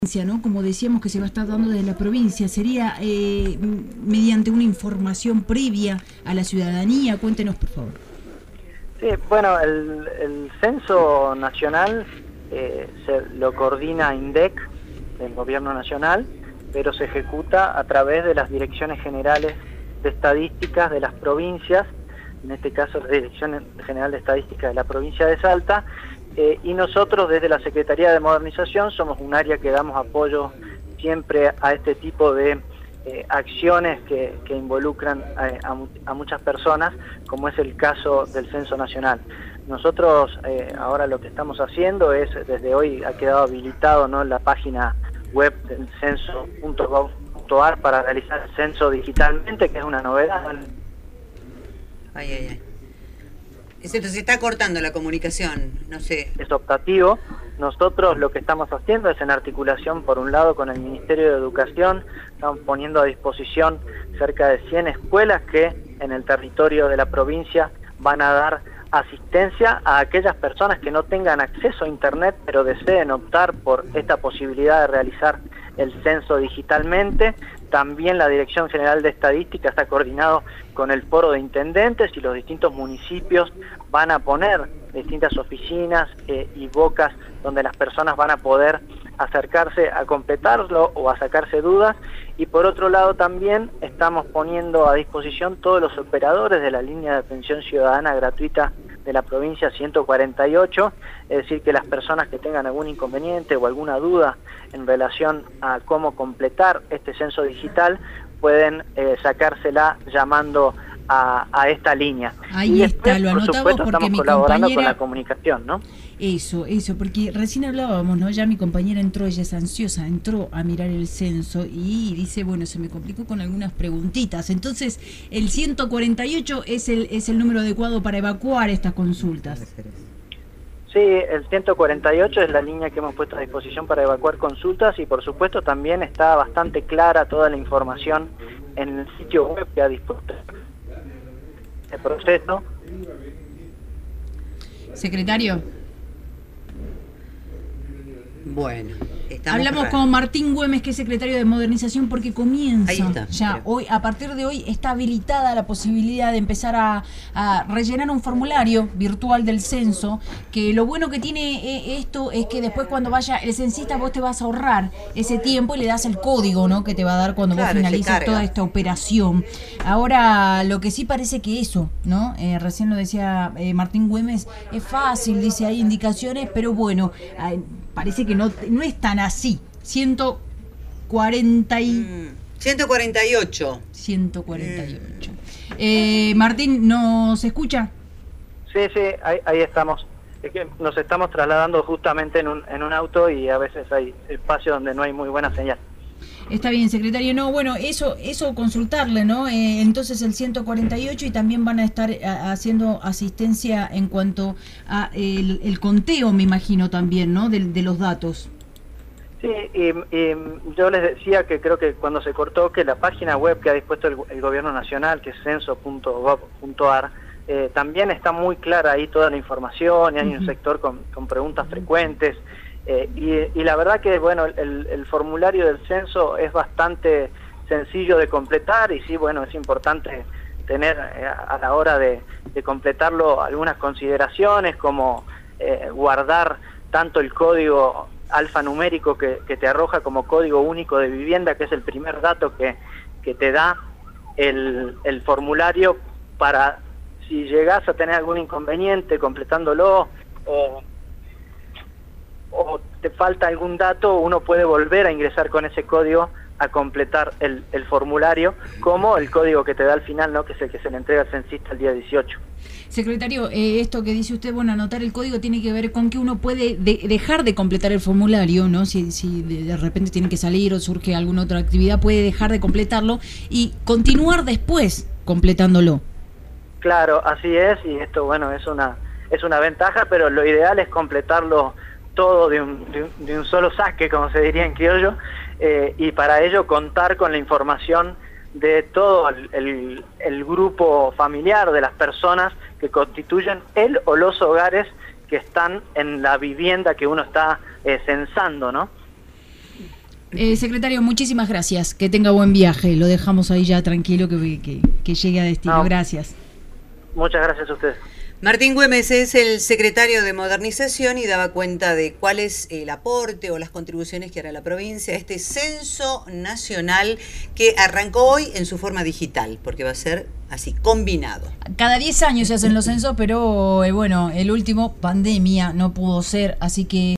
¿no? Como decíamos que se va a estar dando desde la provincia, ¿sería mediante una información previa a la ciudadanía? Cuéntenos, por favor. Sí, bueno, el censo nacional lo coordina INDEC, del Gobierno Nacional, pero se ejecuta a través de las direcciones generales de estadísticas de las provincias, en este caso la Dirección General de Estadística de la provincia de Salta, y nosotros desde la Secretaría de Modernización somos un área que damos apoyo siempre a este tipo de acciones que involucran a muchas personas, como es el caso del Censo Nacional. Nosotros ahora lo que estamos haciendo es, desde hoy ha quedado habilitado, ¿no?, la página web del censo.gov.ar para realizar el censo digitalmente, que es una novedad. Se está cortando la comunicación, no sé. Es optativo. Nosotros lo que estamos haciendo es, en articulación por un lado con el Ministerio de Educación, estamos poniendo a disposición cerca de 100 escuelas que en el territorio de la provincia van a dar asistencia a aquellas personas que no tengan acceso a internet pero deseen optar por esta posibilidad de realizar el censo digitalmente. También la Dirección General de Estadística está coordinado con el Foro de Intendentes, y los distintos municipios van a poner distintas oficinas y bocas donde las personas van a poder acercarse a completarlo o a sacarse dudas. Y por otro lado también estamos poniendo a disposición todos los operadores de la línea de atención ciudadana gratuita de la provincia 148, es decir, que las personas que tengan algún inconveniente o alguna duda en relación a cómo completar este censo digital pueden sacársela llamando a esta línea. Ahí y está, después, lo por anotamos supuesto, porque estamos mi colaborando compañera... con la comunicación, ¿no? Eso, porque recién hablábamos, ¿no? Ya mi compañera entró, ella es ansiosa, entró a mirar el censo y dice, bueno, se me complicó con algunas preguntitas. Entonces, el 148 es el número adecuado para evacuar estas consultas. Sí, el 148 es la línea que hemos puesto a disposición para evacuar consultas, y por supuesto también está bastante clara toda la información en el sitio web que ha dispuesto el proceso. Secretario. Bueno, hablamos con Martín Güemes, que es secretario de Modernización, porque comienza ya creo. hoy, a partir de hoy está habilitada la posibilidad de empezar a rellenar un formulario virtual del censo, que lo bueno que tiene esto es que después, cuando vaya el censista, vos te vas a ahorrar ese tiempo y le das el código, ¿no?, que te va a dar cuando vos finalices toda esta operación. Ahora, lo que sí parece que eso, ¿no? Recién lo decía Martín Güemes, es fácil, dice, hay indicaciones, pero bueno, parece que no es tan así. 148. Martín, ¿nos escucha? Sí, ahí estamos. Es que nos estamos trasladando justamente en un auto, y a veces hay espacios donde no hay muy buena señal. Está bien, secretario. No, bueno, eso consultarle, ¿no? Entonces el 148, y también van a estar haciendo asistencia en cuanto a el conteo, me imagino también, ¿no?, de los datos. Sí, y yo les decía que creo que cuando se cortó, que la página web que ha dispuesto el Gobierno Nacional, que es censo.gov.ar, también está muy clara ahí toda la información, y hay un sector con preguntas frecuentes. Y la verdad que, bueno, el formulario del censo es bastante sencillo de completar, y sí, bueno, es importante tener a la hora de completarlo algunas consideraciones, como guardar tanto el código alfanumérico que te arroja como código único de vivienda, que es el primer dato que te da el formulario, para si llegás a tener algún inconveniente completándolo, o te falta algún dato, uno puede volver a ingresar con ese código a completar el formulario, como el código que te da al final, ¿no?, que es el que se le entrega al censista el día 18. Secretario, esto que dice usted, bueno, anotar el código, tiene que ver con que uno puede dejar de completar el formulario, ¿no? Si de repente tiene que salir o surge alguna otra actividad, puede dejar de completarlo y continuar después completándolo. Claro, así es, y esto, bueno, es una ventaja, pero lo ideal es completarlo todo de un solo saque, como se diría en criollo, y para ello contar con la información de todo el grupo familiar, de las personas que constituyen el o los hogares que están en la vivienda que uno está censando, ¿no? Secretario, muchísimas gracias. Que tenga buen viaje. Lo dejamos ahí ya tranquilo, que llegue a destino. No. Gracias. Muchas gracias a ustedes. Martín Güemes es el secretario de Modernización y daba cuenta de cuál es el aporte o las contribuciones que hará la provincia a este censo nacional que arrancó hoy en su forma digital, porque va a ser así, combinado. Cada 10 años se hacen los censos, pero bueno, el último, pandemia, no pudo ser, así que...